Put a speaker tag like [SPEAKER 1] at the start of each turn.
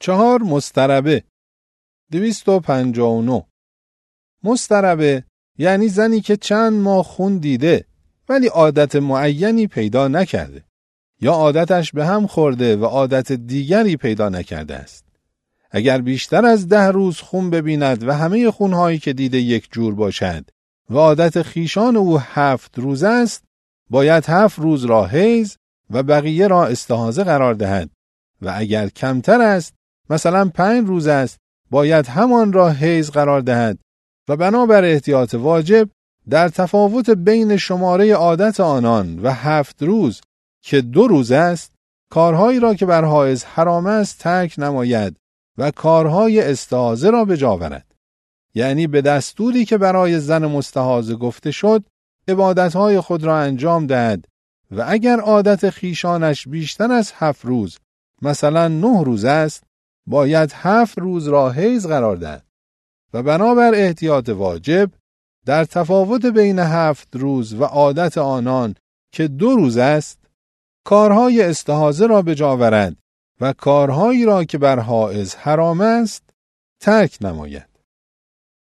[SPEAKER 1] 4 مضطربه. 259. مضطربه یعنی زنی که چند ماه خون دیده ولی عادت معینی پیدا نکرده، یا عادتش به هم خورده و عادت دیگری پیدا نکرده است. اگر بیشتر از 10 روز خون ببیند و همه خونهایی که دیده یک جور باشد و عادت خیشان او 7 روز است، باید 7 روز را حیض و بقیه را استحاضه قرار دهد و اگر کمتر است، مثلا 5 روز است، باید همان را حیض قرار دهد و بنابر احتیاط واجب در تفاوت بین شماره عادت آنان و 7 روز که 2 روز است، کارهایی را که بر حائض حرام است ترک نماید و کارهای استحاضه را به جا آورد. یعنی به دستوری که برای زن مستحاضه گفته شد عبادتهای خود را انجام دهد و اگر عادت خیشانش بیشتر از 7 روز، مثلا 9 روز است، باید 7 روز را حیض قرار دهد و بنابر احتیاط واجب در تفاوت بین 7 روز و عادت آنان که 2 روز است، کارهای استحاضه را به جا آورد و کارهایی را که بر حائض حرام است ترک نماید.